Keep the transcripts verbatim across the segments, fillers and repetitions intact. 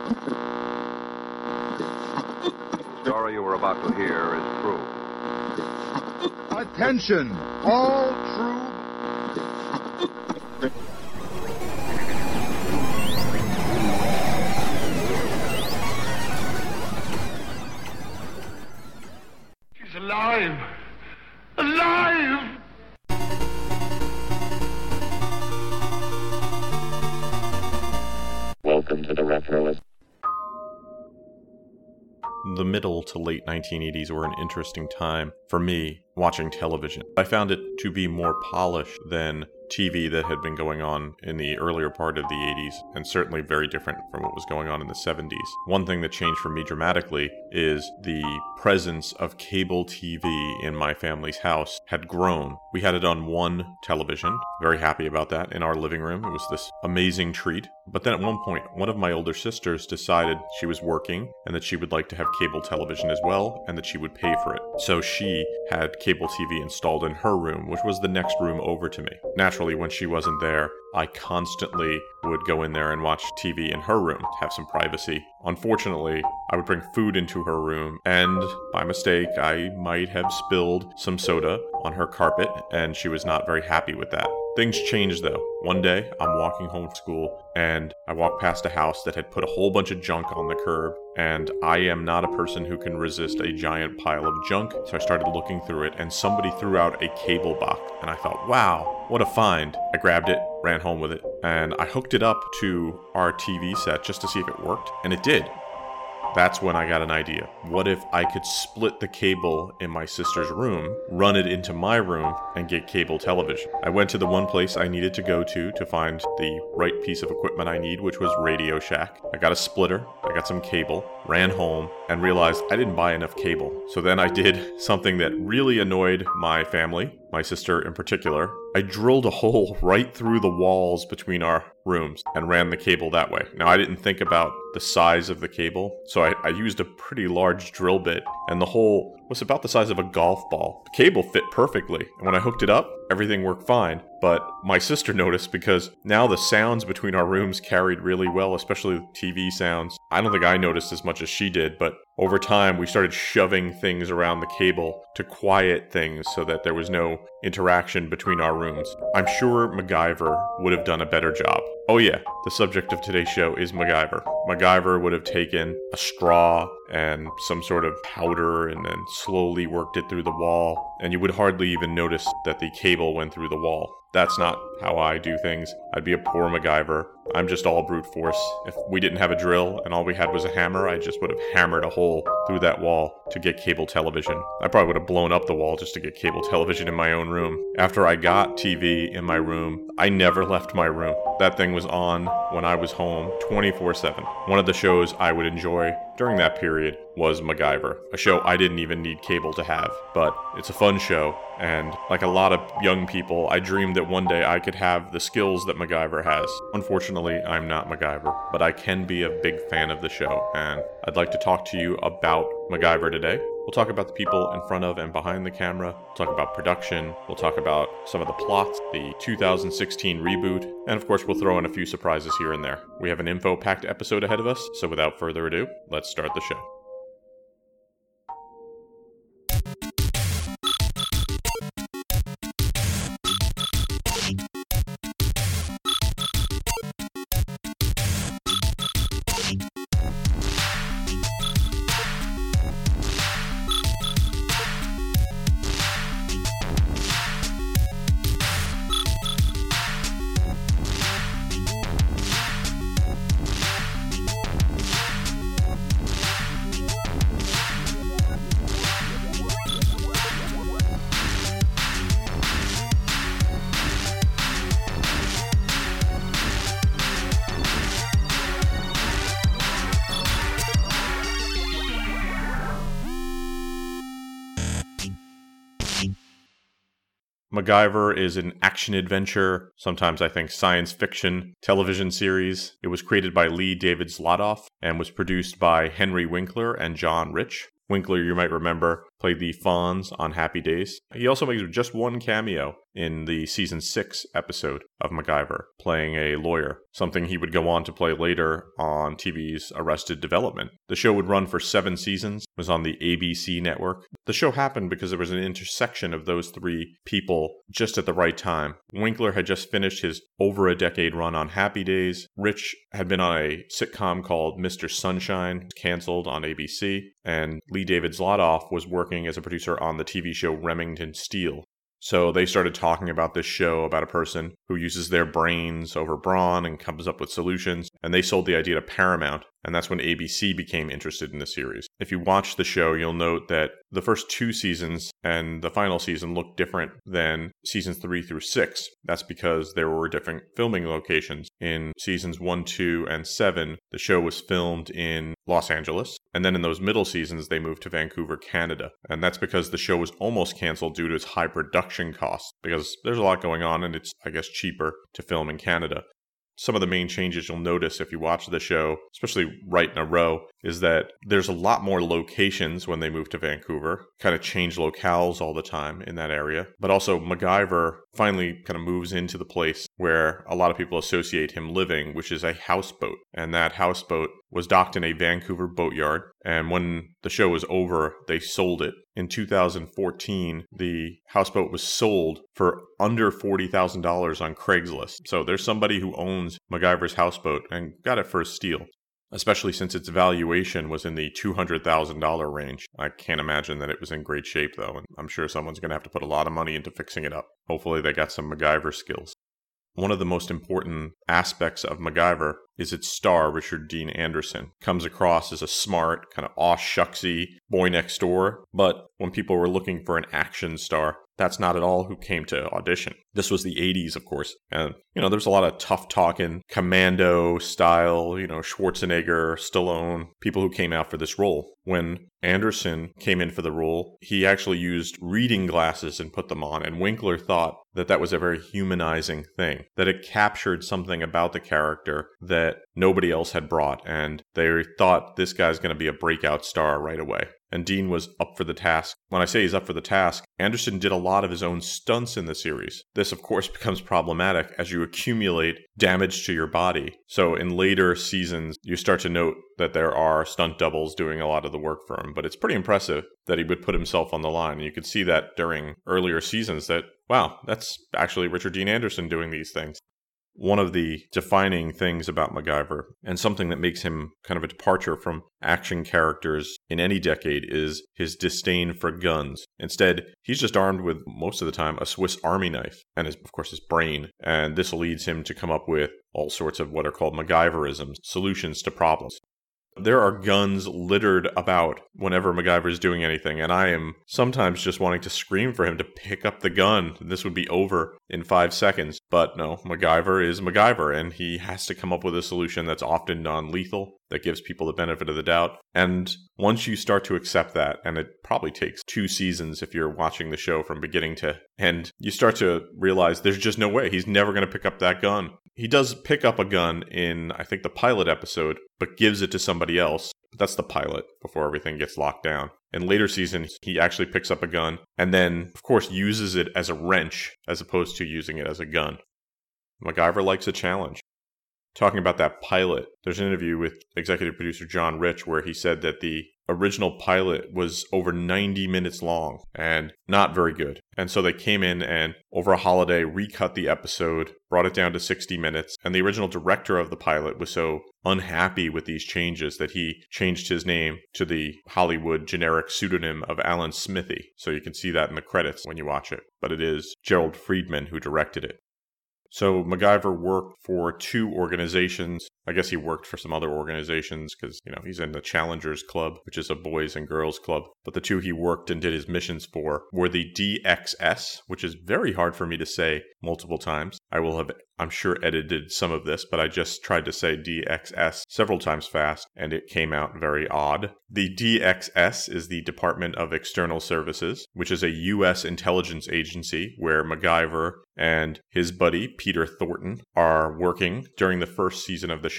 The story you were about to hear is true. Attention, all true. She's alive! Alive! Welcome to the Retro. The middle to late nineteen eighties were an interesting time for me watching television. I found it to be more polished than T V that had been going on in the earlier part of the eighties, and certainly very different from what was going on in the seventies. One thing that changed for me dramatically is the presence of cable T V in my family's house had grown. We had it on one television, very happy about that, in our living room. It was this amazing treat. But then at one point, one of my older sisters decided she was working and that she would like to have cable television as well, and that she would pay for it. So she had cable T V installed in her room, which was the next room over to me. Naturally, when she wasn't there, I constantly would go in there and watch T V in her room to have some privacy. Unfortunately, I would bring food into her room, and by mistake, I might have spilled some soda on her carpet, and she was not very happy with that. Things changed though. One day, I'm walking home from school, and I walk past a house that had put a whole bunch of junk on the curb, and I am not a person who can resist a giant pile of junk, so I started looking through it, and somebody threw out a cable box, and I thought, wow, what a find. I grabbed it, ran home with it, and I hooked it up to our T V set just to see if it worked, and it did. That's when I got an idea. What if I could split the cable in my sister's room, run it into my room, and get cable television? I went to the one place I needed to go to to find the right piece of equipment I need, which was Radio Shack. I got a splitter, I got some cable, ran home, and realized I didn't buy enough cable. So then I did something that really annoyed my family, my sister in particular. I drilled a hole right through the walls between our rooms and ran the cable that way. Now, I didn't think about the size of the cable, so I, I used a pretty large drill bit, and the hole was about the size of a golf ball. The cable fit perfectly, and when I hooked it up, everything worked fine. But my sister noticed, because now the sounds between our rooms carried really well, especially T V sounds. I don't think I noticed as much as she did, but over time we started shoving things around the cable to quiet things so that there was no interaction between our rooms. I'm sure MacGyver would have done a better job. Oh yeah, the subject of today's show is MacGyver. MacGyver would have taken a straw and some sort of powder and then slowly worked it through the wall, and you would hardly even notice that the cable went through the wall. That's not how I do things. I'd be a poor MacGyver. I'm just all brute force. If we didn't have a drill and all we had was a hammer, I just would have hammered a hole through that wall to get cable television. I probably would have blown up the wall just to get cable television in my own room. After I got T V in my room, I never left my room. That thing was on when I was home twenty-four seven. One of the shows I would enjoy during that period was MacGyver, a show I didn't even need cable to have, but it's a fun show, and like a lot of young people, I dreamed that one day I could have the skills that MacGyver has. Unfortunately, I'm not MacGyver, but I can be a big fan of the show, and I'd like to talk to you about MacGyver today. We'll talk about the people in front of and behind the camera, we'll talk about production, we'll talk about some of the plots, the two thousand sixteen reboot, and of course we'll throw in a few surprises here and there. We have an info-packed episode ahead of us, so without further ado, let's start the show. MacGyver is an action-adventure, sometimes I think science fiction, television series. It was created by Lee David Zlotoff and was produced by Henry Winkler and John Rich. Winkler, you might remember, played the Fonz on Happy Days. He also makes just one cameo in the season six episode of MacGyver, playing a lawyer, something he would go on to play later on T V's Arrested Development. The show would run for seven seasons, was on the A B C network. The show happened because there was an intersection of those three people just at the right time. Winkler had just finished his over a decade run on Happy Days. Rich had been on a sitcom called Mister Sunshine, canceled on A B C, and Lee David Zlotoff was working as a producer on the T V show Remington Steele. So they started talking about this show about a person who uses their brains over brawn and comes up with solutions, and they sold the idea to Paramount, and that's when A B C became interested in the series. If you watch the show, you'll note that the first two seasons and the final season look different than seasons three through six. That's because there were different filming locations. In seasons one, two, and seven, the show was filmed in Los Angeles, and then in those middle seasons, they moved to Vancouver, Canada. And that's because the show was almost canceled due to its high production costs, because there's a lot going on and it's, I guess, cheaper to film in Canada. Some of the main changes you'll notice if you watch the show, especially right in a row, is that there's a lot more locations when they move to Vancouver, kind of change locales all the time in that area. But also MacGyver finally kind of moves into the place where a lot of people associate him living, which is a houseboat. And that houseboat was docked in a Vancouver boatyard. And when the show was over, they sold it. In two thousand fourteen, the houseboat was sold for under forty thousand dollars on Craigslist. So there's somebody who owns MacGyver's houseboat and got it for a steal, especially since its valuation was in the two hundred thousand dollars range. I can't imagine that it was in great shape, though, and I'm sure someone's going to have to put a lot of money into fixing it up. Hopefully they got some MacGyver skills. One of the most important aspects of MacGyver is its star, Richard Dean Anderson. Comes across as a smart, kind of aw-shucksy boy next door, but when people were looking for an action star, that's not at all who came to audition. This was the eighties, of course, and, you know, there's a lot of tough-talking, commando style, you know, Schwarzenegger, Stallone, people who came out for this role. When Anderson came in for the role, he actually used reading glasses and put them on, and Winkler thought that that was a very humanizing thing, that it captured something about the character that nobody else had brought, and they thought this guy's going to be a breakout star right away. And Dean was up for the task. When I say he's up for the task, Anderson did a lot of his own stunts in the series. This, of course, becomes problematic as you accumulate damage to your body. So in later seasons, you start to note that there are stunt doubles doing a lot of the work for him. But it's pretty impressive that he would put himself on the line. And you could see that during earlier seasons that, wow, that's actually Richard Dean Anderson doing these things. One of the defining things about MacGyver, and something that makes him kind of a departure from action characters in any decade, is his disdain for guns. Instead, he's just armed with, most of the time, a Swiss Army knife, and his, of course, his brain. And this leads him to come up with all sorts of what are called MacGyverisms, solutions to problems. There are guns littered about whenever MacGyver is doing anything, and I am sometimes just wanting to scream for him to pick up the gun. This would be over in five seconds. But no, MacGyver is MacGyver, and he has to come up with a solution that's often non-lethal, that gives people the benefit of the doubt. And once you start to accept that, and it probably takes two seasons if you're watching the show from beginning to end, you start to realize there's just no way. He's never going to pick up that gun. He does pick up a gun in, I think, the pilot episode, but gives it to somebody else. That's the pilot before everything gets locked down. In later seasons, he actually picks up a gun and then, of course, uses it as a wrench as opposed to using it as a gun. MacGyver likes a challenge. Talking about that pilot, there's an interview with executive producer John Rich where he said that the original pilot was over ninety minutes long and not very good. And so they came in and over a holiday recut the episode, brought it down to sixty minutes. And the original director of the pilot was so unhappy with these changes that he changed his name to the Hollywood generic pseudonym of Alan Smithy. So you can see that in the credits when you watch it. But it is Gerald Friedman who directed it. So MacGyver worked for two organizations. I guess he worked for some other organizations because, you know, he's in the Challengers Club, which is a boys and girls club. But the two he worked and did his missions for were the D X S, which is very hard for me to say multiple times. I will have, I'm sure, edited some of this, but I just tried to say D X S several times fast, and it came out very odd. The D X S is the Department of External Services, which is a U S intelligence agency where MacGyver and his buddy, Peter Thornton, are working during the first season of the show.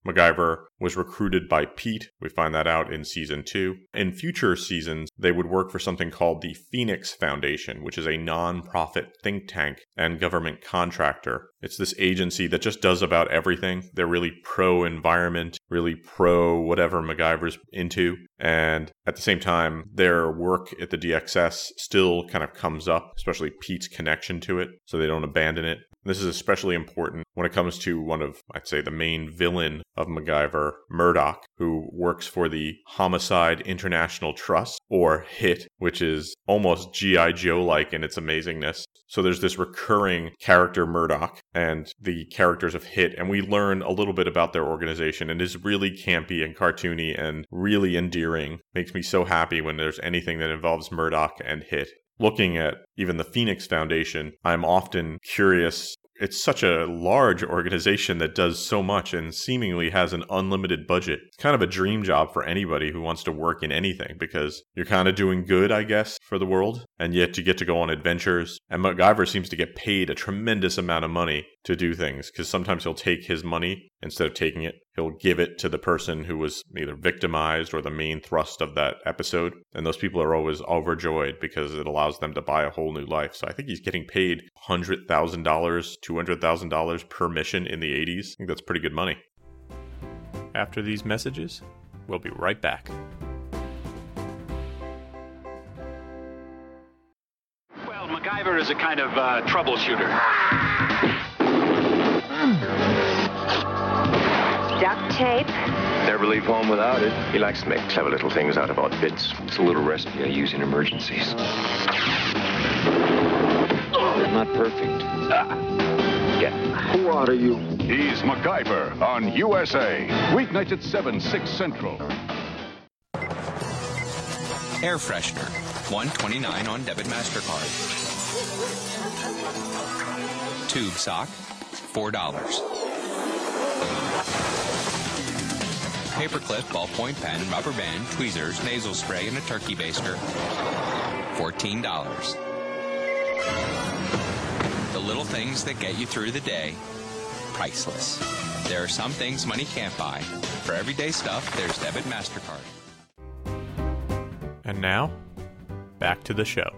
MacGyver was recruited by Pete. We find that out in season two. In future seasons, they would work for something called the Phoenix Foundation, which is a non-profit think tank and government contractor. It's this agency that just does about everything. They're really pro-environment, really pro-whatever MacGyver's into. And at the same time, their work at the D X S still kind of comes up, especially Pete's connection to it, so they don't abandon it. This is especially important when it comes to one of, I'd say, the main villain of MacGyver, Murdoch, who works for the Homicide International Trust, or HIT, which is almost G I. Joe-like in its amazingness. So there's this recurring character, Murdoch, and the characters of HIT, and we learn a little bit about their organization, and it is really campy and cartoony and really endearing. Makes me so happy when there's anything that involves Murdoch and HIT. Looking at even the Phoenix Foundation, I'm often curious. It's such a large organization that does so much and seemingly has an unlimited budget. It's kind of a dream job for anybody who wants to work in anything because you're kind of doing good, I guess, for the world, and yet you get to go on adventures. And MacGyver seems to get paid a tremendous amount of money to do things because sometimes he'll take his money instead of taking it. He'll give it to the person who was either victimized or the main thrust of that episode. And those people are always overjoyed because it allows them to buy a whole new life. So I think he's getting paid one hundred thousand dollars, two hundred thousand dollars per mission in the eighties. I think that's pretty good money. After these messages, we'll be right back. Well, MacGyver is a kind of uh, troubleshooter. Duct tape. Never leave home without it. He likes to make clever little things out of odd bits. It's a little recipe I use in emergencies. Not perfect. Ah. Get. Who are you? He's MacGyver on U S A. Weeknights at seven, six Central. Air freshener, one twenty-nine on debit MasterCard. Tube sock, four dollars. Paperclip, ballpoint pen, rubber band, tweezers, nasal spray, and a turkey baster, fourteen dollars. The little things that get you through the day, priceless. There are some things money can't buy. For everyday stuff, there's debit MasterCard. And now, back to the show.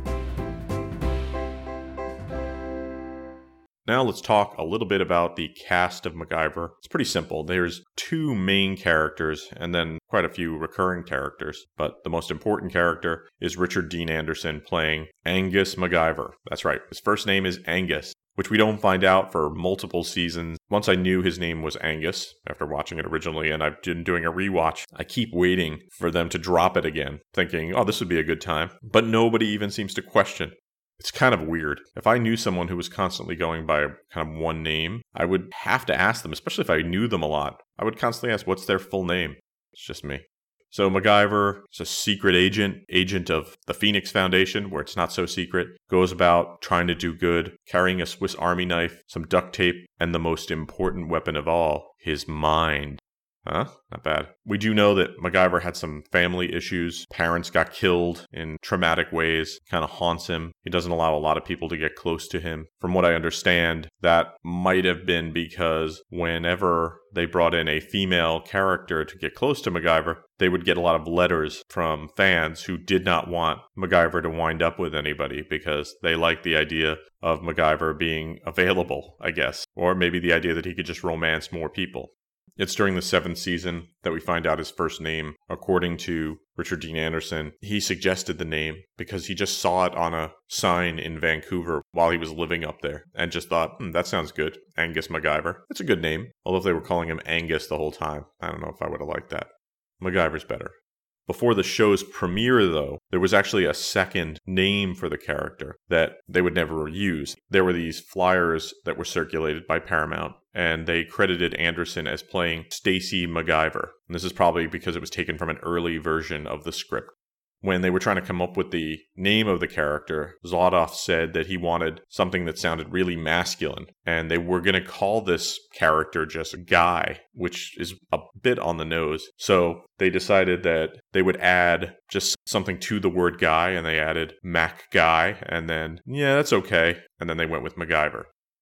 Now let's talk a little bit about the cast of MacGyver. It's pretty simple. There's two main characters and then quite a few recurring characters. But the most important character is Richard Dean Anderson playing Angus MacGyver. That's right. His first name is Angus, which we don't find out for multiple seasons. Once I knew his name was Angus after watching it originally, and I've been doing a rewatch, I keep waiting for them to drop it again, thinking, oh, this would be a good time. But nobody even seems to question. It's kind of weird. If I knew someone who was constantly going by kind of one name, I would have to ask them, especially if I knew them a lot. I would constantly ask, what's their full name? It's just me. So MacGyver is a secret agent, agent of the Phoenix Foundation, where it's not so secret, goes about trying to do good, carrying a Swiss Army knife, some duct tape, and the most important weapon of all, his mind. Huh? Not bad. We do know that MacGyver had some family issues. Parents got killed in traumatic ways. Kind of haunts him. He doesn't allow a lot of people to get close to him. From what I understand, that might have been because whenever they brought in a female character to get close to MacGyver, they would get a lot of letters from fans who did not want MacGyver to wind up with anybody because they liked the idea of MacGyver being available, I guess. Or maybe the idea that he could just romance more people. It's during the seventh season that we find out his first name. According to Richard Dean Anderson, he suggested the name because he just saw it on a sign in Vancouver while he was living up there and just thought, hmm, that sounds good. Angus MacGyver. It's a good name. Although if they were calling him Angus the whole time, I don't know if I would have liked that. MacGyver's better. Before the show's premiere, though, there was actually a second name for the character that they would never use. There were these flyers that were circulated by Paramount, and they credited Anderson as playing Stacy MacGyver. And this is probably because it was taken from an early version of the script. When they were trying to come up with the name of the character, Zlotoff said that he wanted something that sounded really masculine. And they were going to call this character just Guy, which is a bit on the nose. So they decided that they would add just something to the word Guy, and they added Mac Guy. And then, yeah, that's okay. And then they went with MacGyver.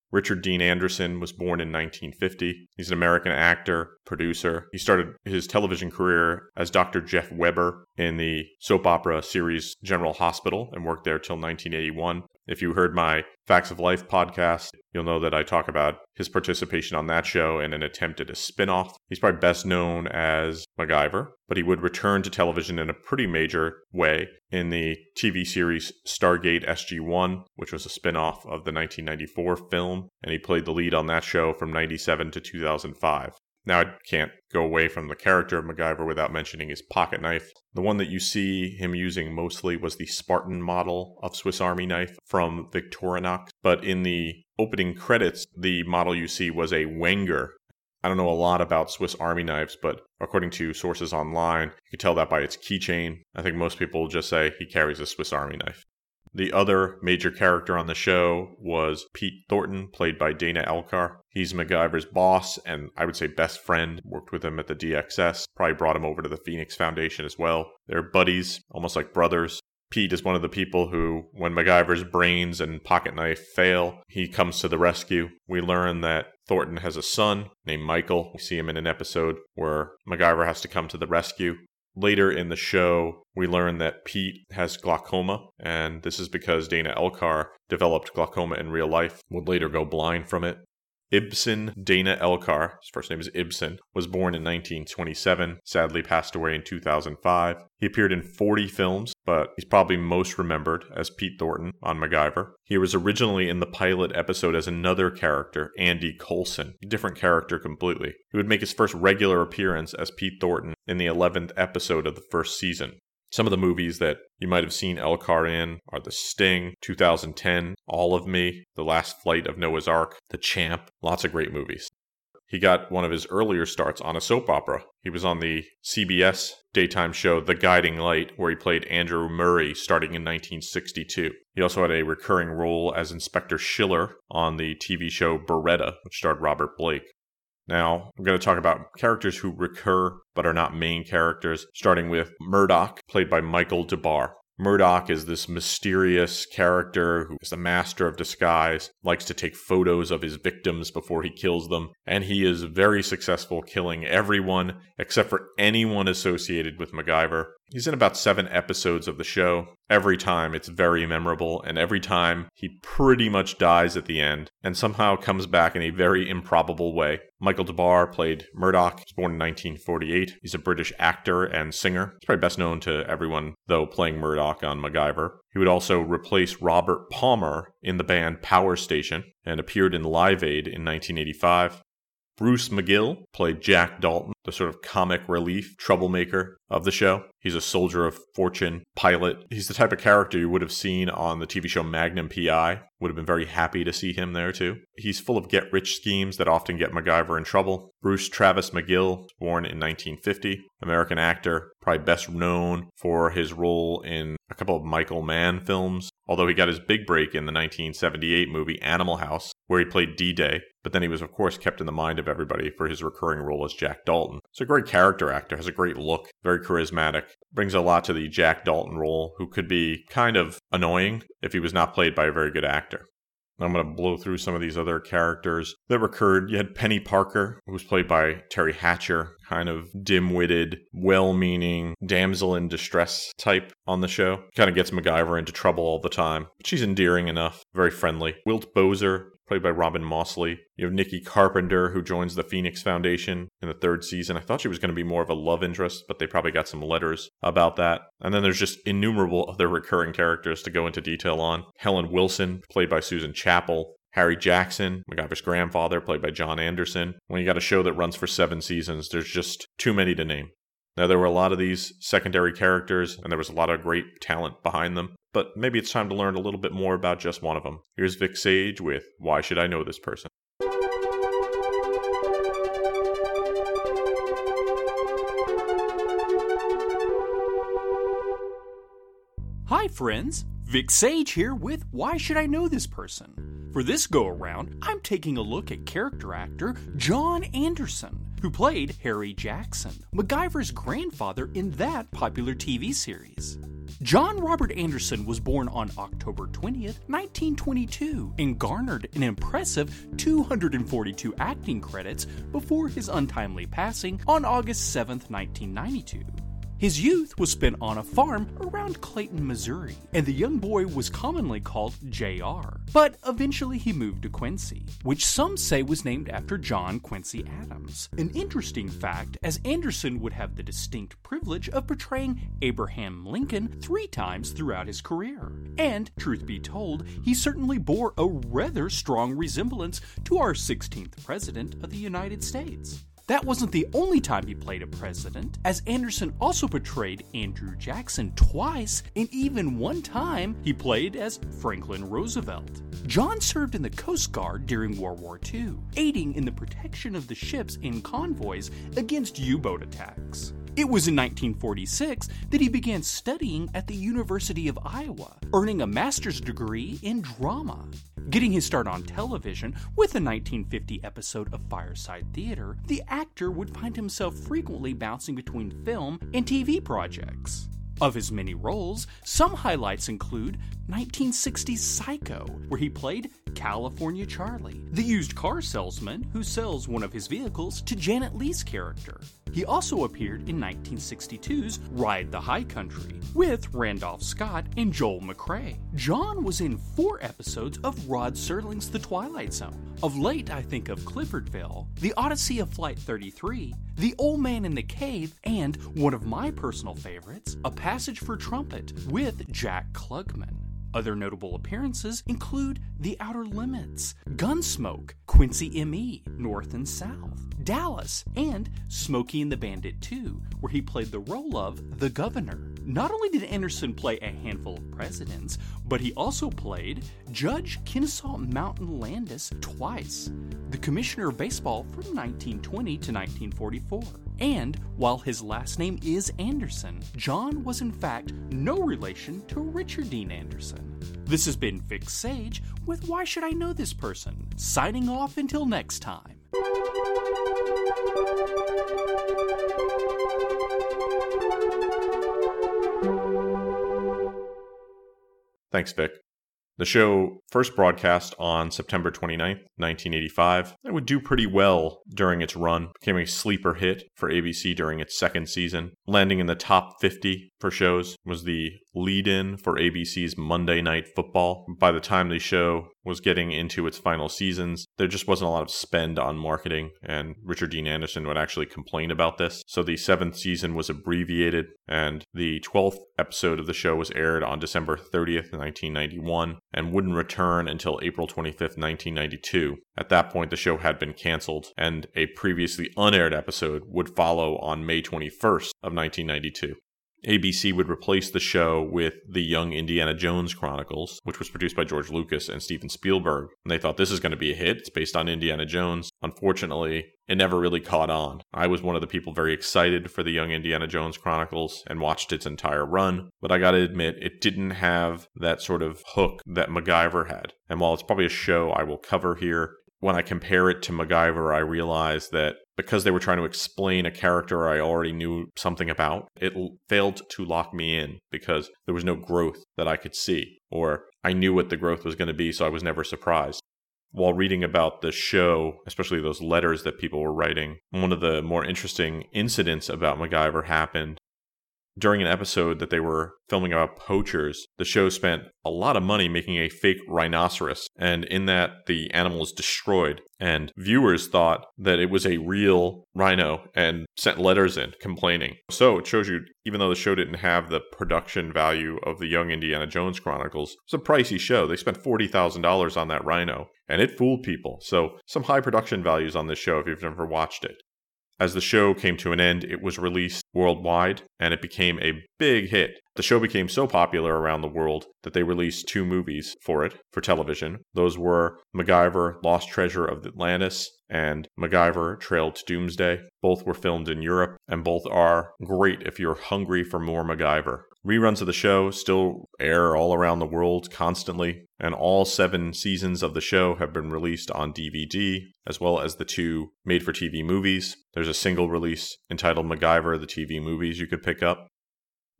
Richard Dean Anderson was born in nineteen fifty. He's an American actor, producer. He started his television career as Doctor Jeff Weber in the soap opera series General Hospital and worked there till nineteen eighty-one. If you heard my Facts of Life podcast, you'll know that I talk about his participation on that show and an attempt at a spin-off. He's probably best known as MacGyver, but he would return to television in a pretty major way in the T V series Stargate S G one, which was a spin-off of the nineteen ninety-four film, and he played the lead on that show from ninety-seven to two thousand five. Now, I can't go away from the character of MacGyver without mentioning his pocket knife. The one that you see him using mostly was the Spartan model of Swiss Army knife from Victorinox. But in the opening credits, the model you see was a Wenger. I don't know a lot about Swiss Army knives, but according to sources online, you can tell that by its keychain. I think most people just say he carries a Swiss Army knife. The other major character on the show was Pete Thornton, played by Dana Elcar. He's MacGyver's boss and I would say best friend. Worked with him at the D X S. Probably brought him over to the Phoenix Foundation as well. They're buddies, almost like brothers. Pete is one of the people who, when MacGyver's brains and pocket knife fail, he comes to the rescue. We learn that Thornton has a son named Michael. We see him in an episode where MacGyver has to come to the rescue. Later in the show, we learn that Pete has glaucoma, and this is because Dana Elcar developed glaucoma in real life, would later go blind from it. Ibsen Dana Elcar, his first name is Ibsen, was born in nineteen twenty-seven, sadly passed away in two thousand five. He appeared in forty films, but he's probably most remembered as Pete Thornton on MacGyver. He was originally in the pilot episode as another character, Andy Coulson, a different character completely. He would make his first regular appearance as Pete Thornton in the eleventh episode of the first season. Some of the movies that you might have seen Elcar in are The Sting, two thousand ten, All of Me, The Last Flight of Noah's Ark, The Champ, lots of great movies. He got one of his earlier starts on a soap opera. He was on the C B S daytime show The Guiding Light, where he played Andrew Murray starting in nineteen sixty-two. He also had a recurring role as Inspector Schiller on the T V show Beretta, which starred Robert Blake. Now, I'm going to talk about characters who recur but are not main characters, starting with Murdoch, played by Michael DeBar. Murdoch is this mysterious character who is the master of disguise, likes to take photos of his victims before he kills them, and he is very successful killing everyone except for anyone associated with MacGyver. He's in about seven episodes of the show. Every time it's very memorable, and every time he pretty much dies at the end, and somehow comes back in a very improbable way. Michael DeBar played Murdoch. He was born in nineteen forty-eight. He's a British actor and singer. He's probably best known to everyone, though, playing Murdoch on MacGyver. He would also replace Robert Palmer in the band Power Station, and appeared in Live Aid in nineteen eighty-five. Bruce McGill played Jack Dalton, the sort of comic relief troublemaker of the show. He's a soldier of fortune, pilot. He's the type of character you would have seen on the T V show Magnum P I. Would have been very happy to see him there too. He's full of get-rich schemes that often get MacGyver in trouble. Bruce Travis McGill, born in nineteen fifty, American actor, probably best known for his role in a couple of Michael Mann films, although he got his big break in the nineteen seventy-eight movie Animal House, where he played D-Day, but then he was of course kept in the mind of everybody for his recurring role as Jack Dalton. He's a great character actor, has a great look, very charismatic, brings a lot to the Jack Dalton role, who could be kind of annoying if he was not played by a very good actor. I'm going to blow through some of these other characters that recurred. You had Penny Parker, who was played by Terry Hatcher, kind of dim-witted, well-meaning, damsel in distress type on the show. Kind of gets MacGyver into trouble all the time, but she's endearing enough, very friendly. Wilt Bozer, played by Robin Mosley. You have Nikki Carpenter, who joins the Phoenix Foundation in the third season. I thought she was going to be more of a love interest, but they probably got some letters about that. And then there's just innumerable other recurring characters to go into detail on. Helen Wilson, played by Susan Chappell. Harry Jackson, MacGyver's grandfather, played by John Anderson. When you got a show that runs for seven seasons, there's just too many to name. Now, there were a lot of these secondary characters, and there was a lot of great talent behind them, but maybe it's time to learn a little bit more about just one of them. Here's Vic Sage with Why Should I Know This Person? Hi friends, Vic Sage here with Why Should I Know This Person? For this go-around, I'm taking a look at character actor John Anderson, who played Harry Jackson, MacGyver's grandfather in that popular T V series. John Robert Anderson was born on October twentieth, nineteen twenty-two, and garnered an impressive two hundred forty-two acting credits before his untimely passing on August seventh, nineteen ninety-two. His youth was spent on a farm around Clayton, Missouri, and the young boy was commonly called J R. But eventually he moved to Quincy, which some say was named after John Quincy Adams. An interesting fact, as Anderson would have the distinct privilege of portraying Abraham Lincoln three times throughout his career. And, truth be told, he certainly bore a rather strong resemblance to our sixteenth President of the United States. That wasn't the only time he played a president, as Anderson also portrayed Andrew Jackson twice, and even one time he played as Franklin Roosevelt. John served in the Coast Guard during World War Two, aiding in the protection of the ships and convoys against U-boat attacks. It was in nineteen forty-six that he began studying at the University of Iowa, earning a master's degree in drama. Getting his start on television with a nineteen fifty episode of Fireside Theater, the actor would find himself frequently bouncing between film and T V projects. Of his many roles, some highlights include nineteen sixties Psycho, where he played California Charlie, the used car salesman who sells one of his vehicles to Janet Leigh's character. He also appeared in nineteen sixty-two's Ride the High Country with Randolph Scott and Joel McCrea. John was in four episodes of Rod Serling's The Twilight Zone. Of late, I think of Cliffordville, The Odyssey of Flight thirty-three, The Old Man in the Cave, and one of my personal favorites, A Passage for Trumpet with Jack Klugman. Other notable appearances include The Outer Limits, Gunsmoke, Quincy M E, North and South, Dallas, and Smokey and the Bandit two, where he played the role of the Governor. Not only did Anderson play a handful of presidents, but he also played Judge Kennesaw Mountain Landis twice, the Commissioner of Baseball from nineteen twenty to nineteen forty-four. And while his last name is Anderson, John was in fact no relation to Richard Dean Anderson. This has been Vic Sage with Why Should I Know This Person? Signing off until next time. Thanks, Vic. The show first broadcast on September twenty-ninth, nineteen eighty-five. It would do pretty well during its run, became a sleeper hit for A B C during its second season. Landing in the top fifty for shows, was the lead-in for A B C's Monday Night Football. By the time the show was getting into its final seasons, there just wasn't a lot of spend on marketing, and Richard Dean Anderson would actually complain about this. So the seventh season was abbreviated, and the twelfth episode of the show was aired on December thirtieth, nineteen ninety-one, and wouldn't return until April twenty-fifth, nineteen ninety-two. At that point, the show had been canceled, and a previously unaired episode would follow on May twenty-first of nineteen ninety-two. A B C would replace the show with The Young Indiana Jones Chronicles, which was produced by George Lucas and Steven Spielberg. And they thought, this is going to be a hit. It's based on Indiana Jones. Unfortunately, it never really caught on. I was one of the people very excited for The Young Indiana Jones Chronicles and watched its entire run. But I gotta admit, it didn't have that sort of hook that MacGyver had. And while it's probably a show I will cover here, when I compare it to MacGyver, I realize that because they were trying to explain a character I already knew something about, it l- failed to lock me in because there was no growth that I could see, or I knew what the growth was going to be, so I was never surprised. While reading about the show, especially those letters that people were writing, one of the more interesting incidents about MacGyver happened during an episode that they were filming about poachers. The show spent a lot of money making a fake rhinoceros, and in that the animal was destroyed, and viewers thought that it was a real rhino and sent letters in complaining. So it shows you, even though the show didn't have the production value of The Young Indiana Jones Chronicles, it's a pricey show. They spent forty thousand dollars on that rhino, and it fooled people. So some high production values on this show if you've never watched it. As the show came to an end, it was released worldwide, and it became a big hit. The show became so popular around the world that they released two movies for it, for television. Those were MacGyver, Lost Treasure of Atlantis, and MacGyver, Trail to Doomsday. Both were filmed in Europe, and both are great if you're hungry for more MacGyver. Reruns of the show still air all around the world constantly, and all seven seasons of the show have been released on D V D, as well as the two made-for-T V movies. There's a single release entitled MacGyver, the T V Movies you could pick up.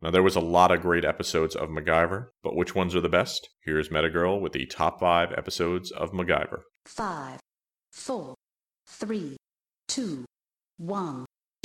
Now, there was a lot of great episodes of MacGyver, but which ones are the best? Here's Metagirl with the top five episodes of MacGyver. Five, four, three, two, one.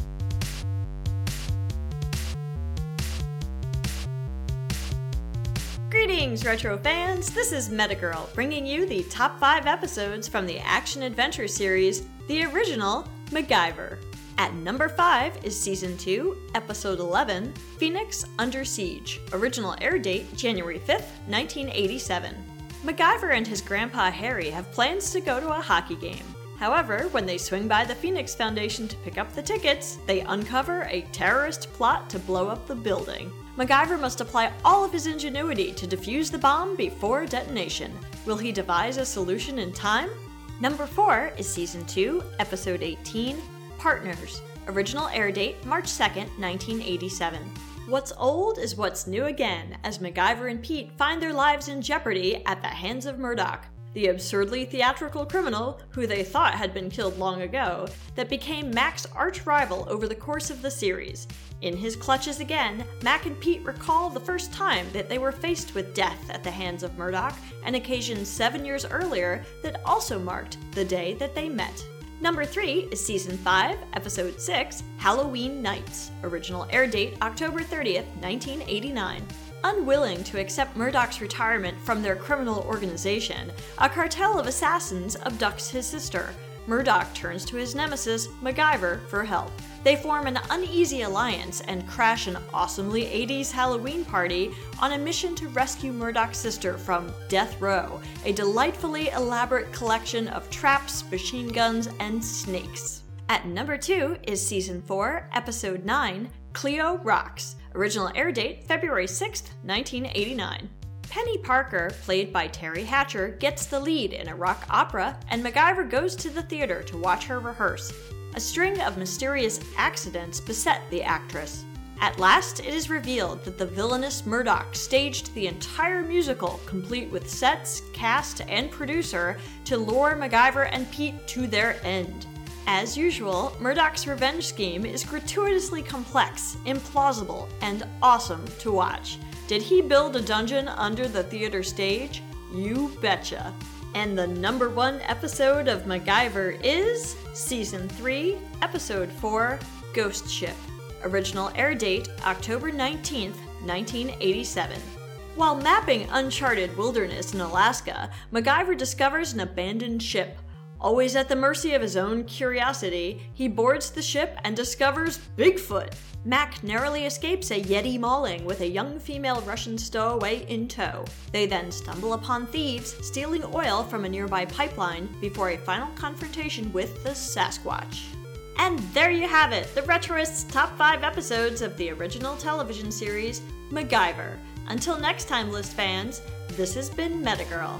Greetings, retro fans! This is Metagirl, bringing you the top five episodes from the action-adventure series, the original MacGyver. At number five is Season two, Episode eleven, Phoenix Under Siege. Original air date January fifth, nineteen eighty-seven. MacGyver and his grandpa Harry have plans to go to a hockey game. However, when they swing by the Phoenix Foundation to pick up the tickets, they uncover a terrorist plot to blow up the building. MacGyver must apply all of his ingenuity to defuse the bomb before detonation. Will he devise a solution in time? Number four is Season two, Episode eighteen, Partners. Original air date March second, nineteen eighty-seven. What's old is what's new again, as MacGyver and Pete find their lives in jeopardy at the hands of Murdoch, the absurdly theatrical criminal who they thought had been killed long ago, that became Mac's arch-rival over the course of the series. In his clutches again, Mac and Pete recall the first time that they were faced with death at the hands of Murdoch, an occasion seven years earlier that also marked the day that they met. Number three is Season five, Episode six, Halloween Nights. Original air date October thirtieth, nineteen eighty-nine. Unwilling to accept Murdoch's retirement from their criminal organization, a cartel of assassins abducts his sister. Murdoch turns to his nemesis, MacGyver, for help. They form an uneasy alliance and crash an awesomely eighties Halloween party on a mission to rescue Murdoch's sister from Death Row, a delightfully elaborate collection of traps, machine guns, and snakes. At number two is Season four, Episode nine, Cleo Rocks. Original air date February sixth, nineteen eighty-nine. Penny Parker, played by Terry Hatcher, gets the lead in a rock opera, and MacGyver goes to the theater to watch her rehearse. A string of mysterious accidents beset the actress. At last, it is revealed that the villainous Murdoch staged the entire musical, complete with sets, cast, and producer, to lure MacGyver and Pete to their end. As usual, Murdoch's revenge scheme is gratuitously complex, implausible, and awesome to watch. Did he build a dungeon under the theater stage? You betcha. And the number one episode of MacGyver is Season three, Episode four, Ghost Ship. Original air date October nineteenth, nineteen eighty-seven. While mapping uncharted wilderness in Alaska, MacGyver discovers an abandoned ship. Always at the mercy of his own curiosity, he boards the ship and discovers Bigfoot. Mac narrowly escapes a Yeti mauling with a young female Russian stowaway in tow. They then stumble upon thieves stealing oil from a nearby pipeline before a final confrontation with the Sasquatch. And there you have it, the Retroists' top five episodes of the original television series, MacGyver. Until next time, list fans, this has been Metagirl.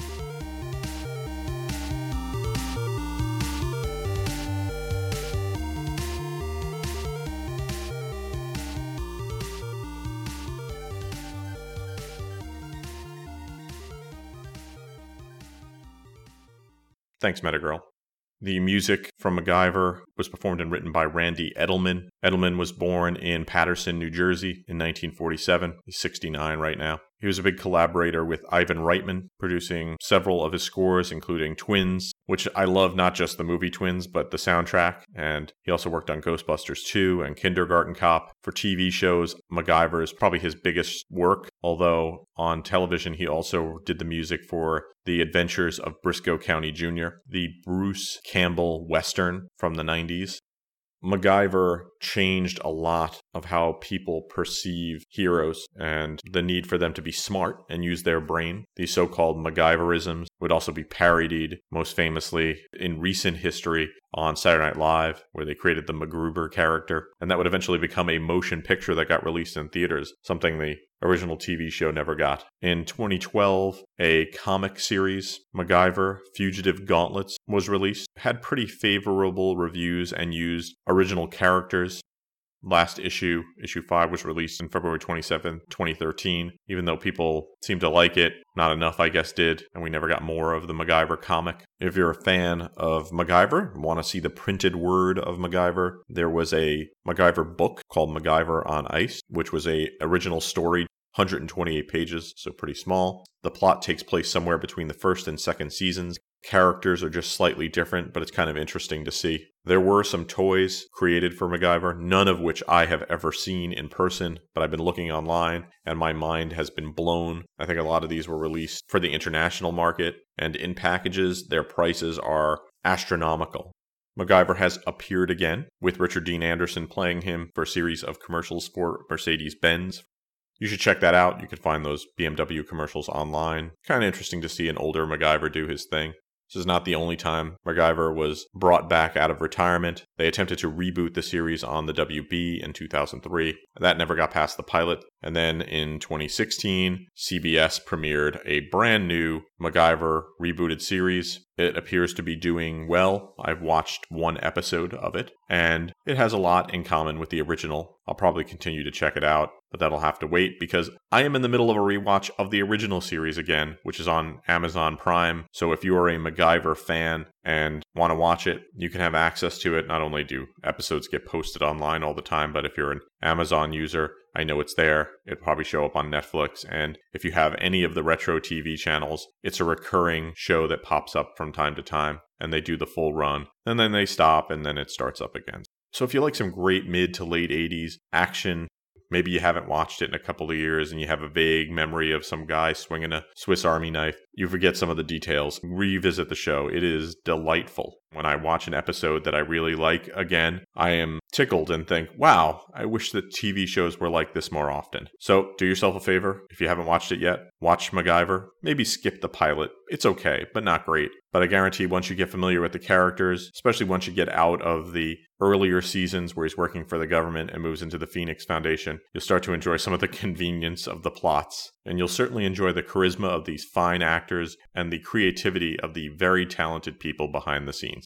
Thanks, Metagirl. The music from MacGyver was performed and written by Randy Edelman. Edelman was born in Paterson, New Jersey in nineteen forty-seven. He's sixty-nine right now. He was a big collaborator with Ivan Reitman, producing several of his scores, including Twins, which I love, not just the movie Twins, but the soundtrack. And he also worked on Ghostbusters two and Kindergarten Cop. For T V shows, MacGyver is probably his biggest work, although on television he also did the music for The Adventures of Briscoe County Junior, the Bruce Campbell Western from the nineties. MacGyver changed a lot of how people perceive heroes and the need for them to be smart and use their brain. These so-called MacGyverisms would also be parodied, most famously in recent history on Saturday Night Live, where they created the MacGruber character, and that would eventually become a motion picture that got released in theaters, something the original T V show never got. In twenty twelve, a comic series, MacGyver Fugitive Gauntlets, was released. Had pretty favorable reviews and used original characters. Last issue, issue five, was released on February twenty-seventh, twenty thirteen. Even though people seemed to like it, not enough, I guess, did, and we never got more of the MacGyver comic. If you're a fan of MacGyver, want to see the printed word of MacGyver, there was a MacGyver book called MacGyver on Ice, which was a original story, one hundred twenty-eight pages, so pretty small. The plot takes place somewhere between the first and second seasons. Characters are just slightly different, but it's kind of interesting to see. There were some toys created for MacGyver, none of which I have ever seen in person, but I've been looking online and my mind has been blown. I think a lot of these were released for the international market, and in packages, their prices are astronomical. MacGyver has appeared again, with Richard Dean Anderson playing him for a series of commercials for Mercedes-Benz. You should check that out. You can find those B M W commercials online. Kind of interesting to see an older MacGyver do his thing. This is not the only time MacGyver was brought back out of retirement. They attempted to reboot the series on the W B in two thousand three. That never got past the pilot. And then in twenty sixteen, C B S premiered a brand new MacGyver rebooted series. It appears to be doing well. I've watched one episode of it, and it has a lot in common with the original. I'll probably continue to check it out, but that'll have to wait because I am in the middle of a rewatch of the original series again, which is on Amazon Prime. So if you are a MacGyver fan and want to watch it, you can have access to it. Not only do episodes get posted online all the time, but if you're an Amazon user, I know it's there. It'll probably show up on Netflix. And if you have any of the retro T V channels, it's a recurring show that pops up from time to time, and they do the full run. And then they stop, and then it starts up again. So if you like some great mid to late eighties action, maybe you haven't watched it in a couple of years and you have a vague memory of some guy swinging a Swiss Army knife, you forget some of the details, revisit the show. It is delightful. When I watch an episode that I really like again, I am tickled and think, wow, I wish that T V shows were like this more often. So do yourself a favor. If you haven't watched it yet, watch MacGyver. Maybe skip the pilot. It's okay, but not great. But I guarantee once you get familiar with the characters, especially once you get out of the earlier seasons where he's working for the government and moves into the Phoenix Foundation, you'll start to enjoy some of the convenience of the plots. And you'll certainly enjoy the charisma of these fine actors and the creativity of the very talented people behind the scenes.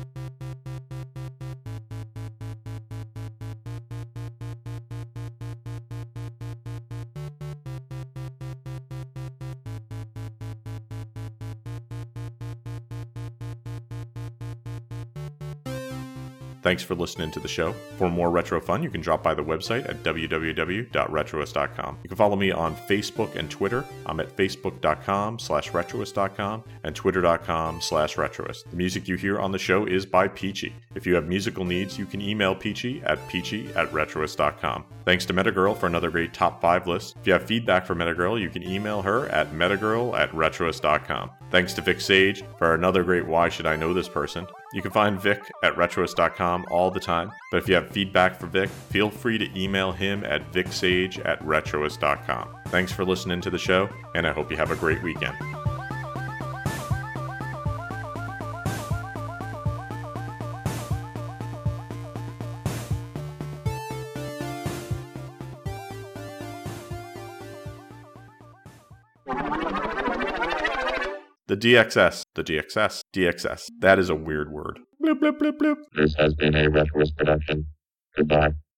Thanks for listening to the show. For more retro fun, you can drop by the website at w w w dot retroist dot com. You can follow me on Facebook and Twitter. I'm at facebook.com slash retroist.com and twitter.com slash retroist. The music you hear on the show is by Peachy. If you have musical needs, you can email Peachy at peachy at retroist dot com. Thanks to Metagirl for another great top five list. If you have feedback for Metagirl, you can email her at metagirl at retroist dot com. Thanks to Vic Sage for another great Why Should I Know This Person. You can find Vic at retroist dot com all the time, but if you have feedback for Vic, feel free to email him at vicsage at retroist dot com. Thanks for listening to the show, and I hope you have a great weekend. The D X S, the D X S, D X S. That is a weird word. Bloop, bloop, bloop, bloop. This has been a Retroist production. Goodbye.